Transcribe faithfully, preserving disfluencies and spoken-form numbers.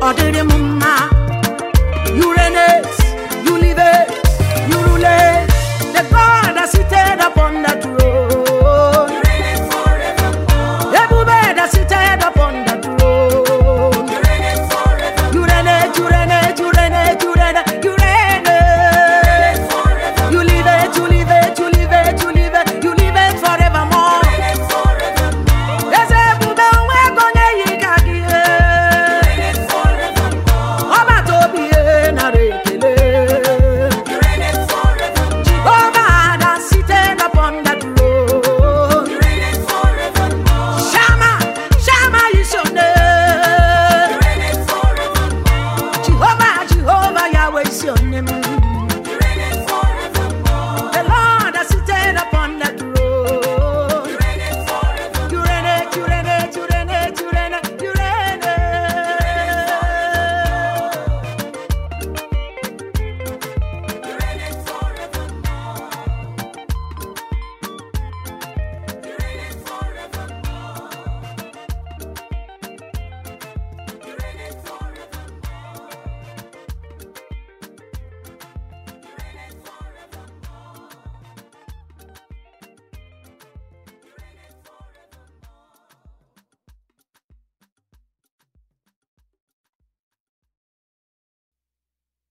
You reign it, you live it, you rule it. The God that seated upon the throne. You reign it forevermore. Everywhere that seated upon the throne. You reign it forevermore. You reign it, you reign it, you reign it, you reign it, you reign it. You live it, you live it, you live it, you live it, you live it forevermore. You reign it forevermore. There's a Buddha where gonna you can get. Oba Tobi na rekele. You reign it forevermore. Jehovah that seated upon the throne. You reign it forevermore. Shama, Shama is your name. You reign it forevermore. Jehovah, Jehovah, Yahweh is your name.